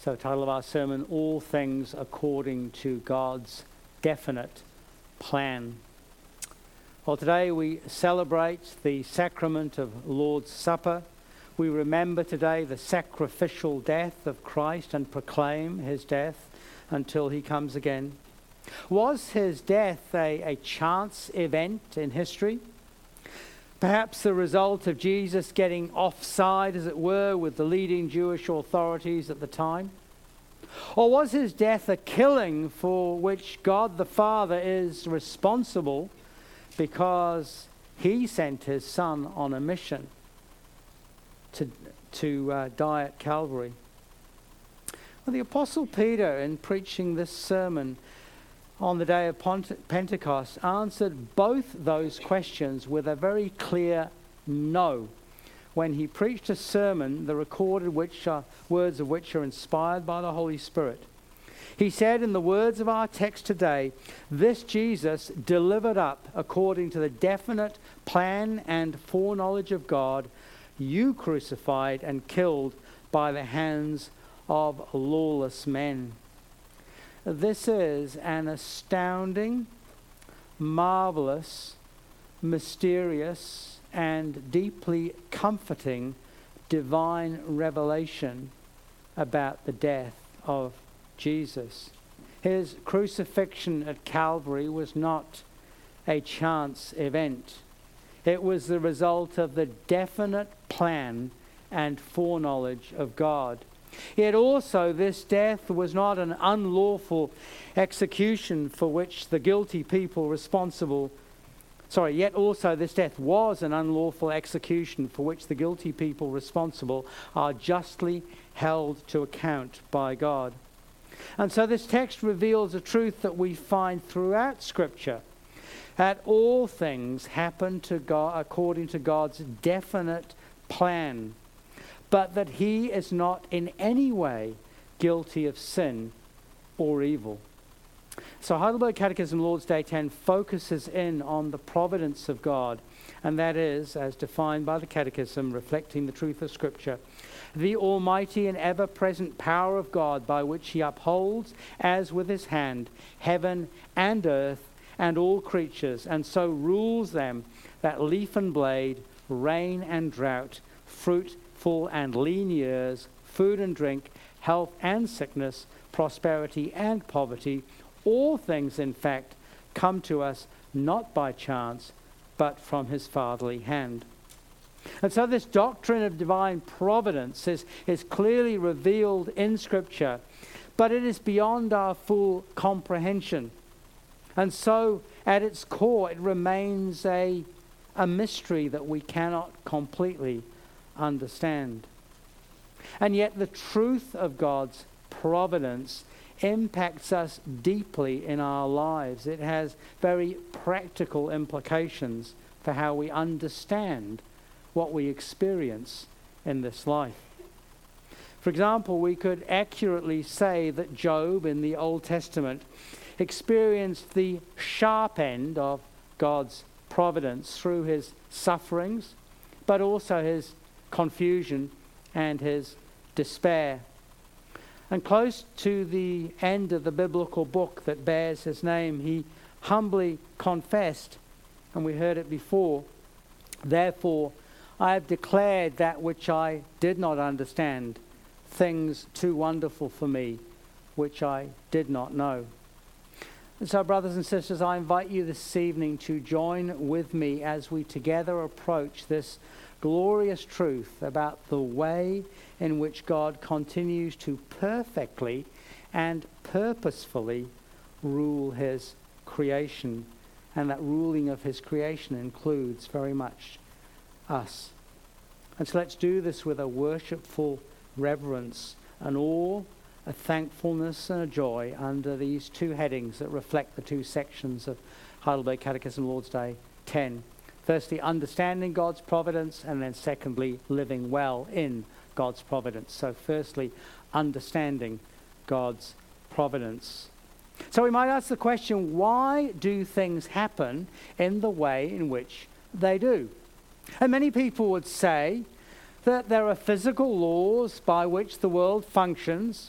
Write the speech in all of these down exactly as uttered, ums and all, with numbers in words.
So the title of our sermon, All Things According to God's Definite Plan. Well, today we celebrate the sacrament of Lord's Supper. We remember today the sacrificial death of Christ and proclaim his death until he comes again. Was his death a, a chance event in history? Perhaps the result of Jesus getting offside, as it were, with the leading Jewish authorities at the time? Or was his death a killing for which God the Father is responsible because he sent his Son on a mission to, to uh, die at Calvary? Well, the Apostle Peter, in preaching this sermon on the day of Pont- Pentecost, answered both those questions with a very clear no when he preached a sermon, the recorded which are, words of which are inspired by the Holy Spirit. He said, in the words of our text today, this Jesus delivered up according to the definite plan and foreknowledge of God, you crucified and killed by the hands of lawless men. This is an astounding, marvelous, mysterious, and deeply comforting divine revelation about the death of Jesus. His crucifixion at Calvary was not a chance event. It was the result of the definite plan and foreknowledge of God. Yet also this death was not an unlawful execution for which the guilty people responsible, sorry, yet also this death was an unlawful execution for which the guilty people responsible are justly held to account by God. And so this text reveals a truth that we find throughout Scripture, that all things happen to God according to God's definite plan, but that he is not in any way guilty of sin or evil. So Heidelberg Catechism Lord's Day ten focuses in on the providence of God, and that is, as defined by the Catechism, reflecting the truth of Scripture, the almighty and ever-present power of God by which he upholds, as with his hand, heaven and earth and all creatures, and so rules them that leaf and blade, rain and drought, fruit full and lean years, food and drink, health and sickness, prosperity and poverty, all things, in fact, come to us not by chance, but from his fatherly hand. And so this doctrine of divine providence is, is clearly revealed in Scripture, but it is beyond our full comprehension. And so, at its core, it remains a, a mystery that we cannot completely understand. And yet the truth of God's providence impacts us deeply in our lives. It has very practical implications for how we understand what we experience in this life. For example, we could accurately say that Job in the Old Testament experienced the sharp end of God's providence through his sufferings, but also his confusion and his despair. And close to the end of the biblical book that bears his name, he humbly confessed, and we heard it before, therefore I have declared that which I did not understand, things too wonderful for me, which I did not know. And so, brothers and sisters, I invite you this evening to join with me as we together approach this glorious truth about the way in which God continues to perfectly and purposefully rule his creation. And that ruling of his creation includes very much us. And so let's do this with a worshipful reverence, an awe, a thankfulness and a joy under these two headings that reflect the two sections of Heidelberg Catechism Lord's Day ten. Firstly, understanding God's providence, and then secondly, living well in God's providence. So firstly, understanding God's providence. So we might ask the question, why do things happen in the way in which they do? And many people would say that there are physical laws by which the world functions,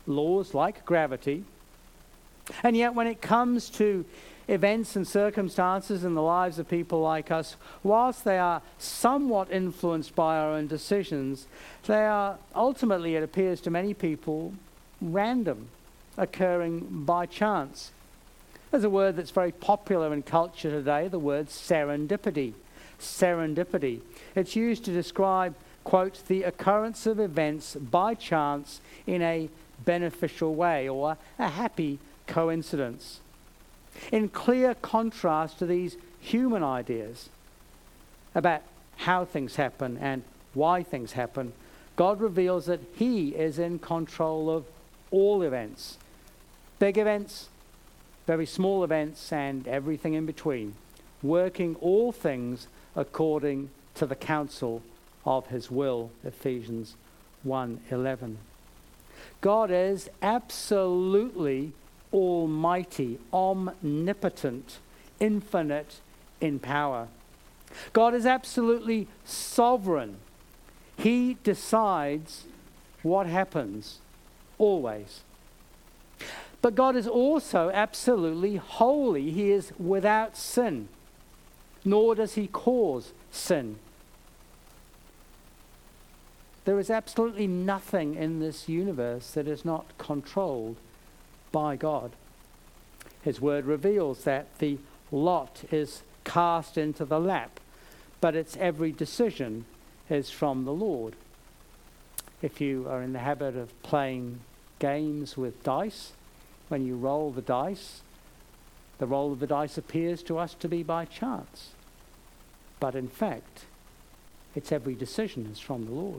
laws like gravity. And yet when it comes to events and circumstances in the lives of people like us, whilst they are somewhat influenced by our own decisions, they are ultimately, it appears to many people, random, occurring by chance. There's a word that's very popular in culture today, the word serendipity. Serendipity. It's used to describe, quote, the occurrence of events by chance in a beneficial way, or a happy coincidence. In clear contrast to these human ideas about how things happen and why things happen, God reveals that He is in control of all events. Big events, very small events, and everything in between, working all things according to the counsel of His will, Ephesians one eleven. God is absolutely almighty, omnipotent, infinite in power. God is absolutely sovereign. He decides what happens, always. But God is also absolutely holy. He is without sin, nor does He cause sin. There is absolutely nothing in this universe that is not controlled by God. His word reveals that the lot is cast into the lap, but its every decision is from the Lord. If you are in the habit of playing games with dice, when you roll the dice, the roll of the dice appears to us to be by chance. But in fact, its every decision is from the Lord.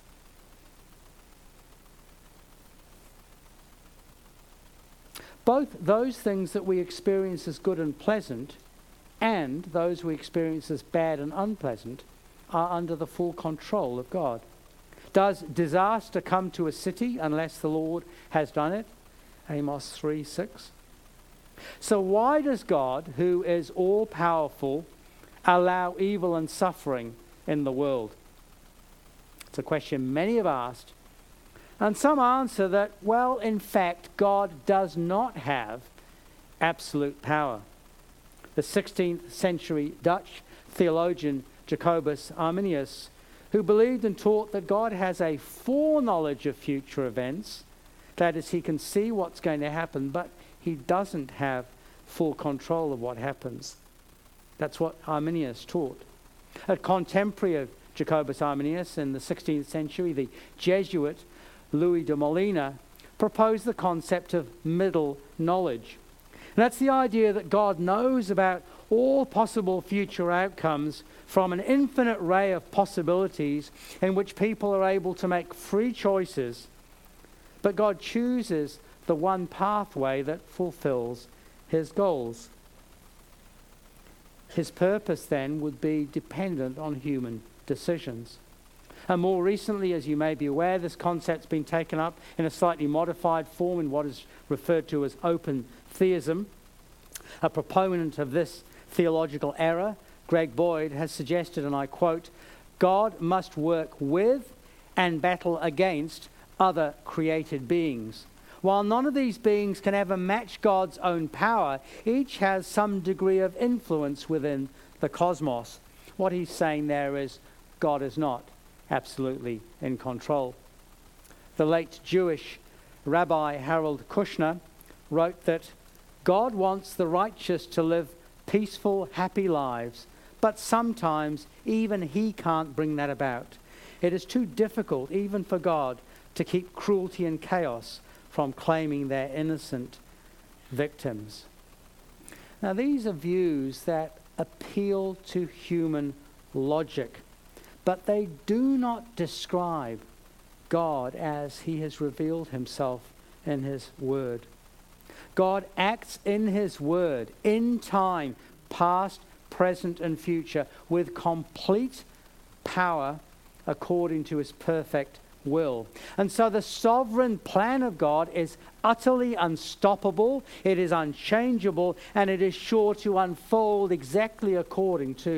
Both those things that we experience as good and pleasant and those we experience as bad and unpleasant are under the full control of God. Does disaster come to a city unless the Lord has done it? Amos three six. So why does God, who is all-powerful, allow evil and suffering in the world? It's a question many have asked. And some answer that, well, in fact, God does not have absolute power. The sixteenth century Dutch theologian Jacobus Arminius, who believed and taught that God has a foreknowledge of future events, that is, He can see what's going to happen, but He doesn't have full control of what happens. That's what Arminius taught. A contemporary of Jacobus Arminius in the sixteenth century, the Jesuit Louis de Molina, proposed the concept of middle knowledge. And that's the idea that God knows about all possible future outcomes from an infinite array of possibilities in which people are able to make free choices, but God chooses the one pathway that fulfills His goals. His purpose then would be dependent on human decisions. And more recently, as you may be aware, this concept's been taken up in a slightly modified form in what is referred to as open theism. A proponent of this theological error, Greg Boyd, has suggested, and I quote, God must work with and battle against other created beings. While none of these beings can ever match God's own power, each has some degree of influence within the cosmos. What he's saying there is God is not absolutely in control. The late Jewish Rabbi Harold Kushner wrote that God wants the righteous to live peaceful, happy lives, but sometimes even He can't bring that about. It is too difficult, even for God, to keep cruelty and chaos from claiming their innocent victims. Now, these are views that appeal to human logic, but they do not describe God as He has revealed Himself in His Word. God acts in His Word, in time, past, present, and future, with complete power according to His perfect will. And so the sovereign plan of God is utterly unstoppable, it is unchangeable, and it is sure to unfold exactly according to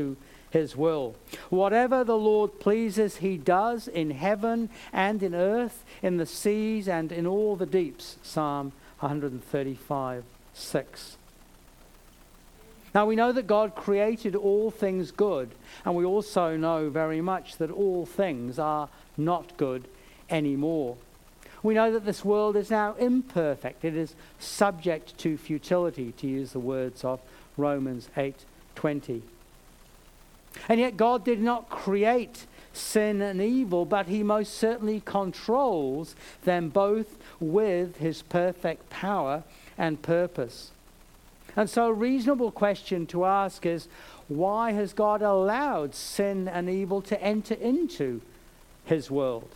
his will. Whatever the Lord pleases, he does in heaven and in earth, in the seas and in all the deeps. Psalm one thirty-five, six. Now we know that God created all things good, and we also know very much that all things are not good anymore. We know that this world is now imperfect. It is subject to futility, to use the words of Romans eight twenty. And yet God did not create sin and evil, but he most certainly controls them both with his perfect power and purpose. And so a reasonable question to ask is, why has God allowed sin and evil to enter into his world?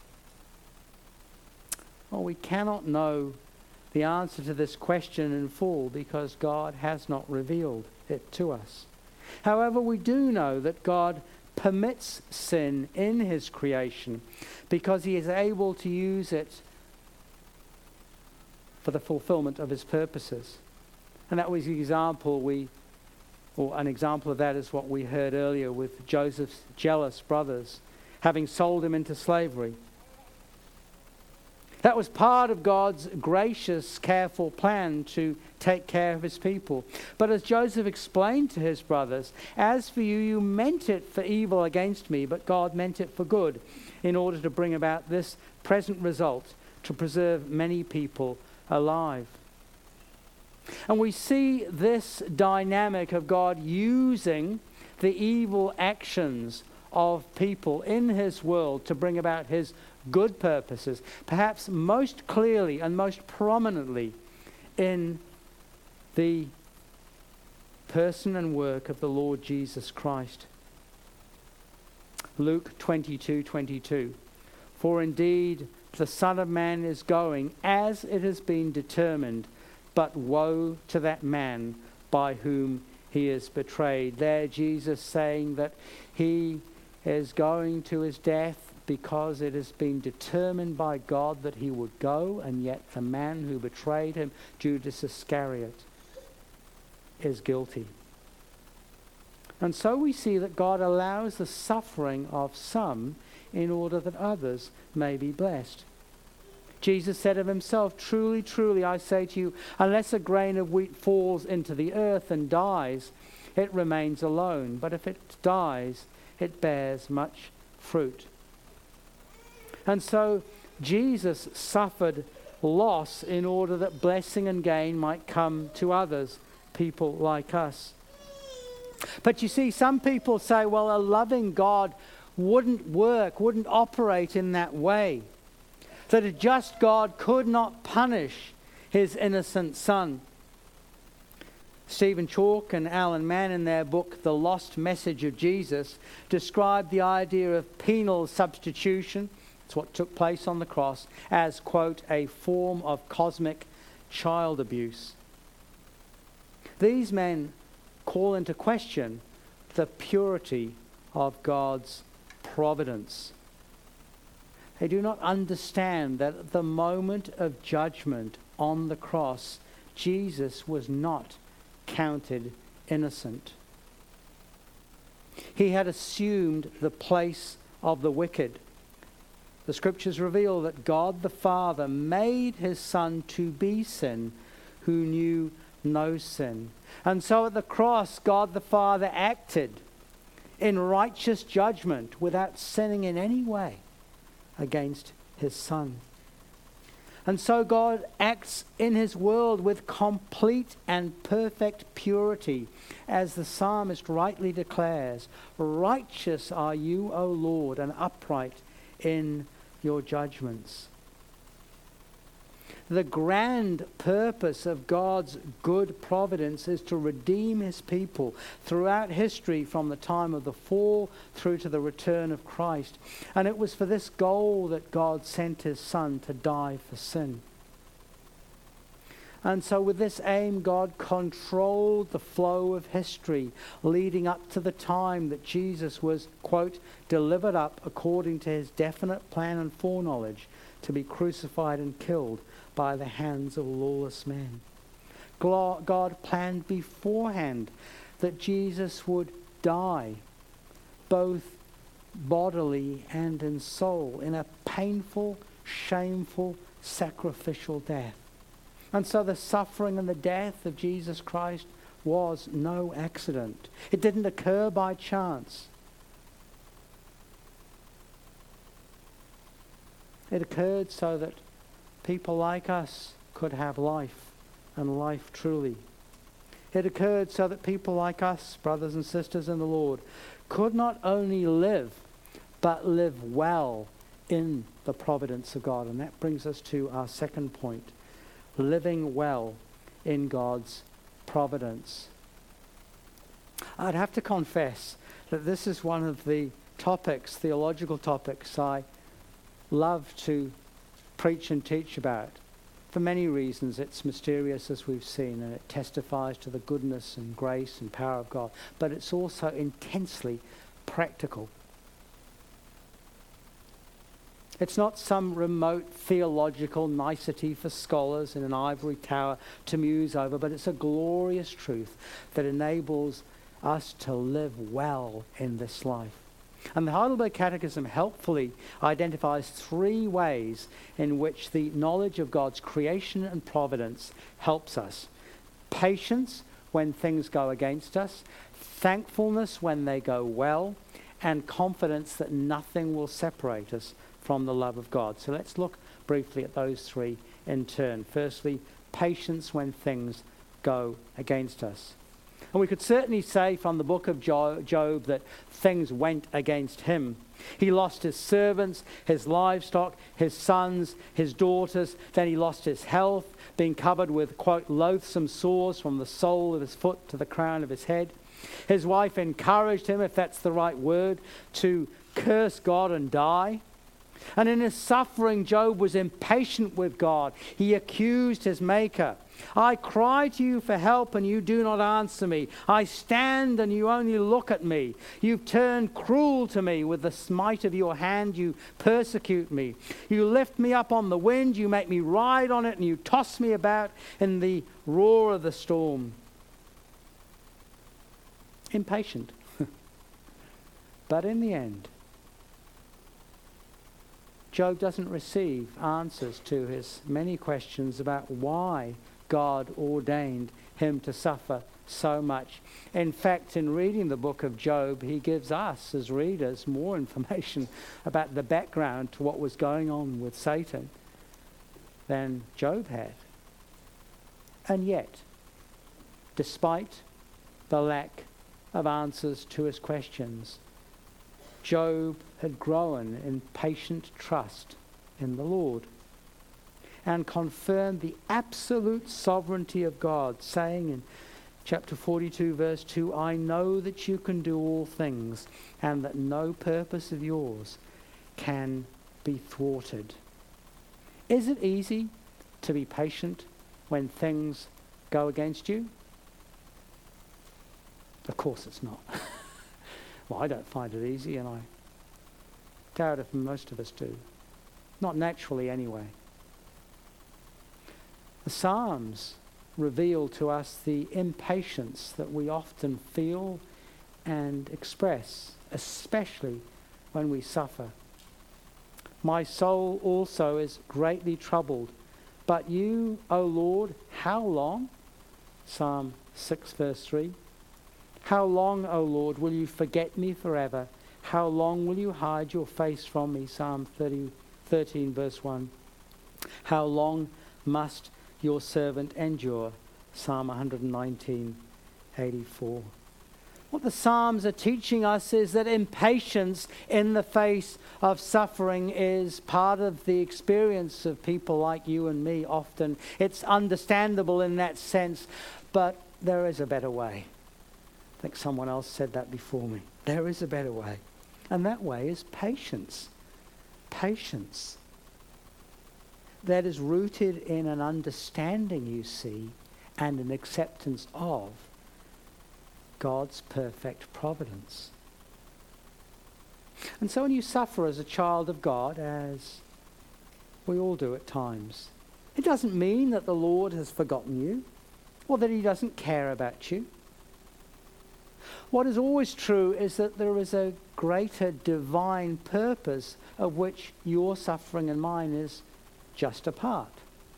Well, we cannot know the answer to this question in full because God has not revealed it to us. However, we do know that God permits sin in his creation because he is able to use it for the fulfillment of his purposes. And that was the example we, or an example of that is what we heard earlier with Joseph's jealous brothers, having sold him into slavery. That was part of God's gracious, careful plan to take care of his people. But as Joseph explained to his brothers, as for you, you meant it for evil against me, but God meant it for good in order to bring about this present result, to preserve many people alive. And we see this dynamic of God using the evil actions of people in his world to bring about his good purposes, perhaps most clearly and most prominently in the person and work of the Lord Jesus Christ. Luke twenty-two twenty-two. For indeed the Son of Man is going as it has been determined, but woe to that man by whom he is betrayed. There Jesus saying that he is going to his death because it has been determined by God that he would go, and yet the man who betrayed him, Judas Iscariot, is guilty. And so we see that God allows the suffering of some in order that others may be blessed. Jesus said of himself, truly, truly, I say to you, unless a grain of wheat falls into the earth and dies, it remains alone. But if it dies, it bears much fruit. And so Jesus suffered loss in order that blessing and gain might come to others, people like us. But you see, some people say, well, a loving God wouldn't work, wouldn't operate in that way. That a just God could not punish his innocent son. Stephen Chalke and Alan Mann, in their book The Lost Message of Jesus, described the idea of penal substitution, it's what took place on the cross, as, quote, a form of cosmic child abuse. These men call into question the purity of God's providence. They do not understand that at the moment of judgment on the cross, Jesus was not counted innocent. He had assumed the place of the wicked. The scriptures reveal that God the Father made his Son to be sin who knew no sin. And so at the cross, God the Father acted in righteous judgment without sinning in any way against his Son. And so God acts in his world with complete and perfect purity, as the psalmist rightly declares, righteous are you, O Lord, and upright in your judgments. The grand purpose of God's good providence is to redeem his people throughout history from the time of the fall through to the return of Christ. And it was for this goal that God sent his Son to die for sin. And so with this aim, God controlled the flow of history leading up to the time that Jesus was, quote, delivered up according to his definite plan and foreknowledge to be crucified and killed by the hands of lawless men. God planned beforehand that Jesus would die both bodily and in soul, in a painful, shameful, sacrificial death. And so the suffering and the death of Jesus Christ was no accident. It didn't occur by chance. It occurred so that people like us could have life, and life truly. It occurred so that people like us, brothers and sisters in the Lord, could not only live, but live well in the providence of God. And that brings us to our second point, living well in God's providence. I'd have to confess that this is one of the topics, theological topics, I love to preach and teach about. For many reasons, it's mysterious, as we've seen, and it testifies to the goodness and grace and power of God. But it's also intensely practical. It's not some remote theological nicety for scholars in an ivory tower to muse over, but it's a glorious truth that enables us to live well in this life. And the Heidelberg Catechism helpfully identifies three ways in which the knowledge of God's creation and providence helps us. Patience when things go against us, thankfulness when they go well, and confidence that nothing will separate us from the love of God. So let's look briefly at those three in turn. Firstly, patience when things go against us. And we could certainly say from the book of Job that things went against him. He lost his servants, his livestock, his sons, his daughters. Then he lost his health, being covered with, quote, loathsome sores from the sole of his foot to the crown of his head. His wife encouraged him, if that's the right word, to curse God and die. And in his suffering, Job was impatient with God. He accused his maker. I cry to you for help and you do not answer me. I stand and you only look at me. You've turned cruel to me. With the smite of your hand you persecute me. You lift me up on the wind. You make me ride on it and you toss me about in the roar of the storm. Impatient. But in the end, Job doesn't receive answers to his many questions about why God ordained him to suffer so much. In fact, in reading the book of Job, he gives us as readers more information about the background to what was going on with Satan than Job had. And yet, despite the lack of answers to his questions, Job had grown in patient trust in the Lord and confirmed the absolute sovereignty of God, saying in chapter forty-two, verse two, I know that you can do all things and that no purpose of yours can be thwarted. Is it easy to be patient when things go against you? Of course it's not. Well, I don't find it easy, and I doubt if most of us do. Not naturally, anyway. The Psalms reveal to us the impatience that we often feel and express, especially when we suffer. My soul also is greatly troubled, but you, O Lord, how long? Psalm six, verse three. How long, O Lord, will you forget me forever? How long will you hide your face from me? Psalm thirty, thirteen, verse one. How long must your servant endure? Psalm one nineteen, eighty-four. What the Psalms are teaching us is that impatience in the face of suffering is part of the experience of people like you and me often. It's understandable in that sense, but there is a better way. I think someone else said that before me. There is a better way. And that way is patience. Patience. That is rooted in an understanding, you see, and an acceptance of God's perfect providence. And so when you suffer as a child of God, as we all do at times, it doesn't mean that the Lord has forgotten you or that he doesn't care about you. What is always true is that there is a greater divine purpose of which your suffering and mine is just a part.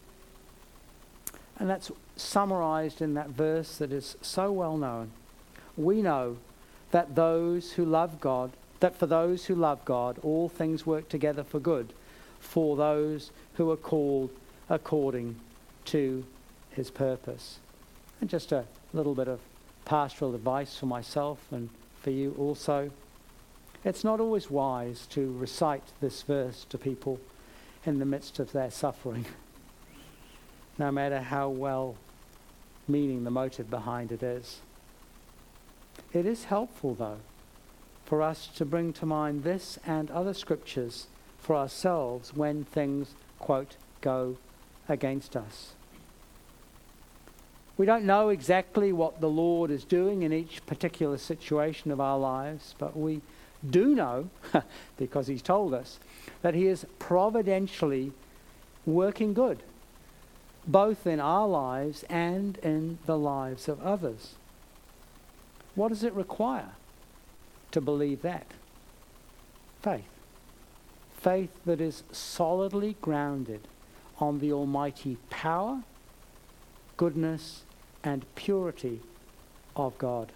And that's summarized in that verse that is so well known. We know that those who love God, that for those who love God, all things work together for good, for those who are called according to his purpose. And just a little bit of pastoral advice for myself and for you also. It's not always wise to recite this verse to people in the midst of their suffering, no matter how well meaning the motive behind it is. It is helpful, though, for us to bring to mind this and other scriptures for ourselves when things, quote, go against us. We don't know exactly what the Lord is doing in each particular situation of our lives, but we do know, because he's told us, that he is providentially working good, both in our lives and in the lives of others. What does it require to believe that? Faith. Faith that is solidly grounded on the almighty power, goodness, and purity of God.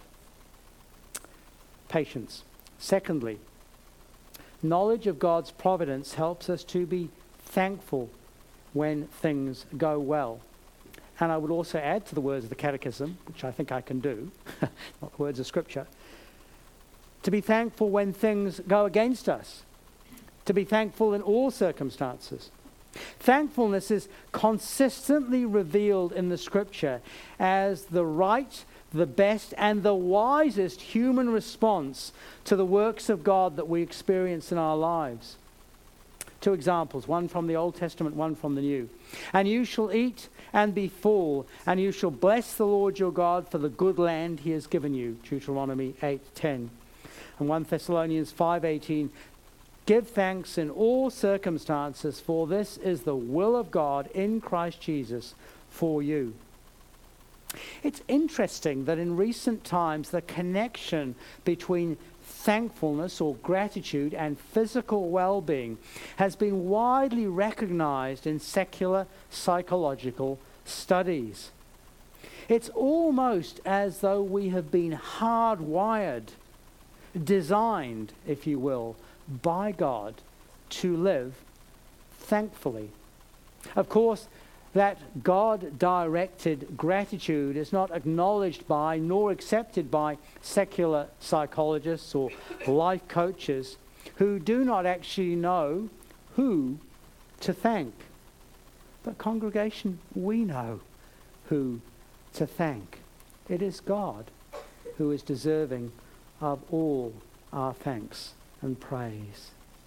Patience. Secondly, knowledge of God's providence helps us to be thankful when things go well. And I would also add to the words of the Catechism, which I think I can do, not the words of Scripture, to be thankful when things go against us, to be thankful in all circumstances. Thankfulness is consistently revealed in the Scripture as the right, the best, and the wisest human response to the works of God that we experience in our lives. Two examples, one from the Old Testament, one from the New. And you shall eat and be full, and you shall bless the Lord your God for the good land he has given you. Deuteronomy eight ten. And First Thessalonians five eighteen. Give thanks in all circumstances, for this is the will of God in Christ Jesus for you. It's interesting that in recent times the connection between thankfulness or gratitude and physical well-being has been widely recognized in secular psychological studies. It's almost as though we have been hardwired, designed, if you will, by God to live thankfully. Of course, that God-directed gratitude is not acknowledged by nor accepted by secular psychologists or life coaches who do not actually know who to thank. But congregation, we know who to thank. It is God who is deserving of all our thanks and praise.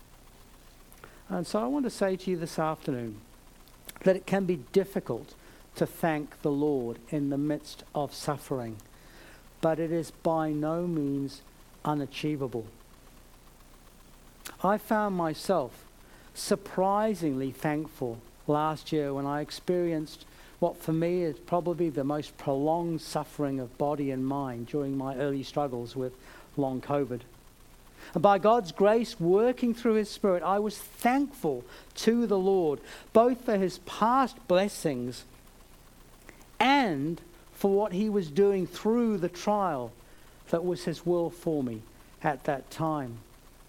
And so I want to say to you this afternoon that it can be difficult to thank the Lord in the midst of suffering, but it is by no means unachievable. I found myself surprisingly thankful last year when I experienced what for me is probably the most prolonged suffering of body and mind during my early struggles with long COVID. And by God's grace working through his Spirit, I was thankful to the Lord, both for his past blessings and for what he was doing through the trial that was his will for me at that time.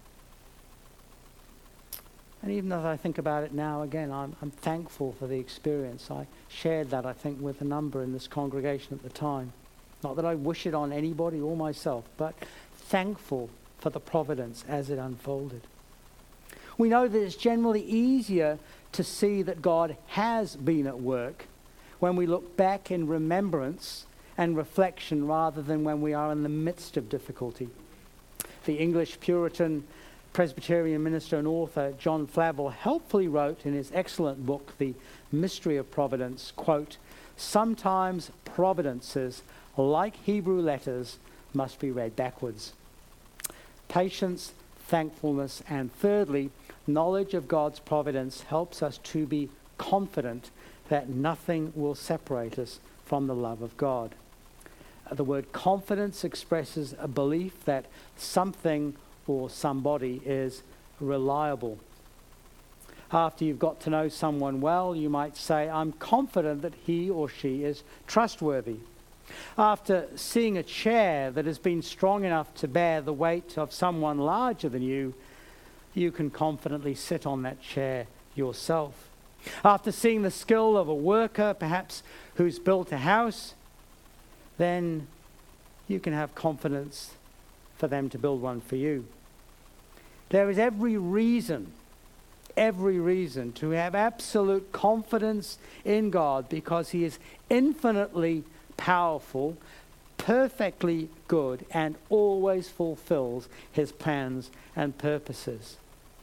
And even as I think about it now again, I'm, I'm thankful for the experience. I shared that, I think, with a number in this congregation at the time. Not that I wish it on anybody or myself, but thankful for the providence as it unfolded. We know that it's generally easier to see that God has been at work when we look back in remembrance and reflection rather than when we are in the midst of difficulty. The English Puritan Presbyterian minister and author John Flavel helpfully wrote in his excellent book, The Mystery of Providence, quote, "Sometimes providences, like Hebrew letters, must be read backwards." Patience, thankfulness, and thirdly, knowledge of God's providence helps us to be confident that nothing will separate us from the love of God. The word confidence expresses a belief that something or somebody is reliable. After you've got to know someone well, you might say, I'm confident that he or she is trustworthy. After seeing a chair that has been strong enough to bear the weight of someone larger than you, you can confidently sit on that chair yourself. After seeing the skill of a worker, perhaps who's built a house, then you can have confidence for them to build one for you. There is every reason, every reason to have absolute confidence in God, because he is infinitely powerful, perfectly good, and always fulfills his plans and purposes.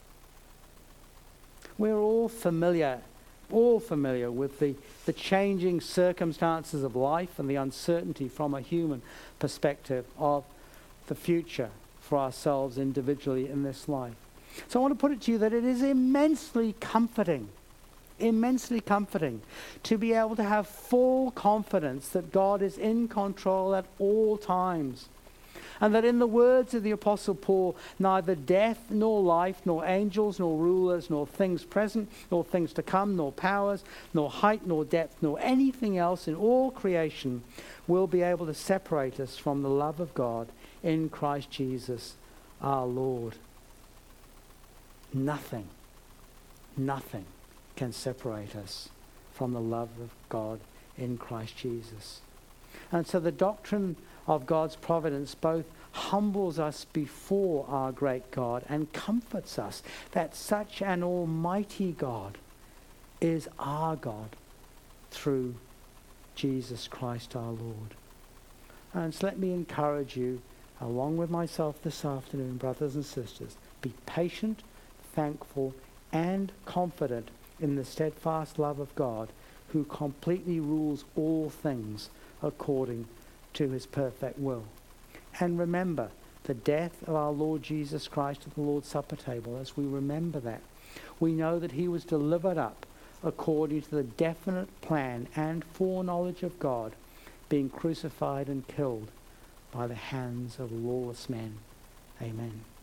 We're all familiar, all familiar with the, the changing circumstances of life and the uncertainty from a human perspective of the future for ourselves individually in this life. So I want to put it to you that it is immensely comforting, immensely comforting to be able to have full confidence that God is in control at all times. And that in the words of the Apostle Paul, neither death nor life, nor angels, nor rulers, nor things present, nor things to come, nor powers, nor height, nor depth, nor anything else in all creation will be able to separate us from the love of God in Christ Jesus our Lord. Nothing, nothing can separate us from the love of God in Christ Jesus. And so the doctrine of God's providence both humbles us before our great God and comforts us that such an almighty God is our God through Jesus Christ our Lord. And so let me encourage you, along with myself this afternoon, brothers and sisters, be patient, thankful, and confident in the steadfast love of God, who completely rules all things according to his perfect will. And remember the death of our Lord Jesus Christ at the Lord's Supper table. As we remember that, we know that he was delivered up according to the definite plan and foreknowledge of God, being crucified and killed by the hands of lawless men. Amen.